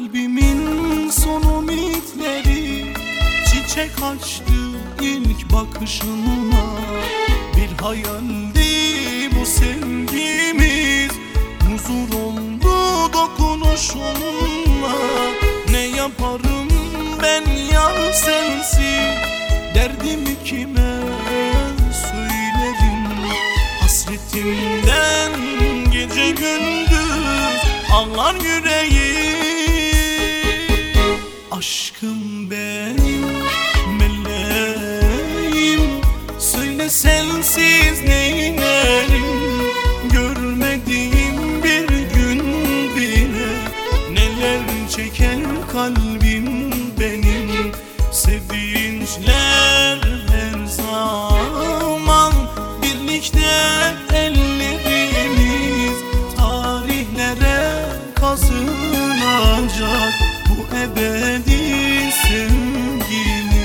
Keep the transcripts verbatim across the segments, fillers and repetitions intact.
Kalbimin son ümitleri çiçek açtı ilk bakışınla. Bir hayaldi bu sevgimiz, huzur oldu dokunuşunla. Ne yaparım ben yar sensiz, derdimi kime söylerim? Hasretimden gece gündüz ağlar yüreğim. Aşkım benim, meleğim, söyle sensiz neylerim? Görmediğim bir gün bile neler çeker kalbim benim. Sevinçler her zaman birlikte, ellerimiz tarihlere kazınacak bu ebedi sevgimiz.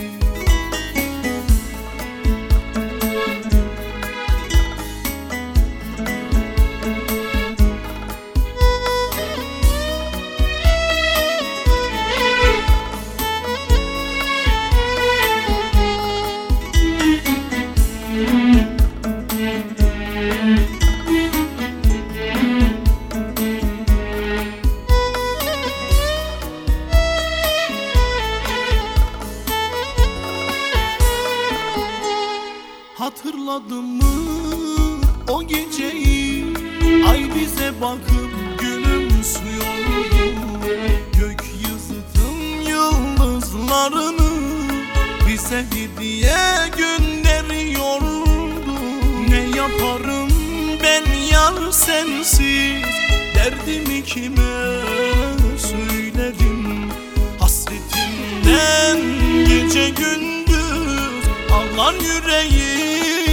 Hatırladın mı o geceyi? Ay bize bakıp gülümsüyordu. Gökyüzünün yıldızlarını bize hediye gönderiyordu. Ne yaparım ben yar sensiz, derdimi kime söylerim? Hasretimden gece gündüz ağlar yüreğim.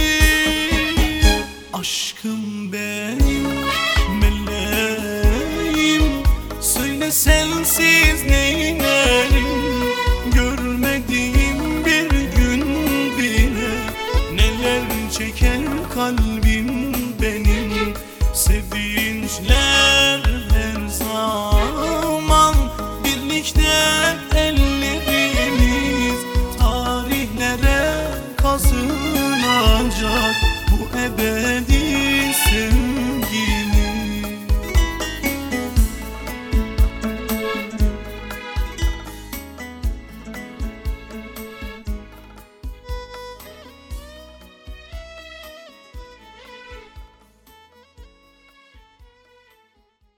Aşkım benim, meleğim, söyle sensiz neylerim? Görmediğim bir gün bile neler çeker kalbim benim. Sevinçler her zaman birlikte,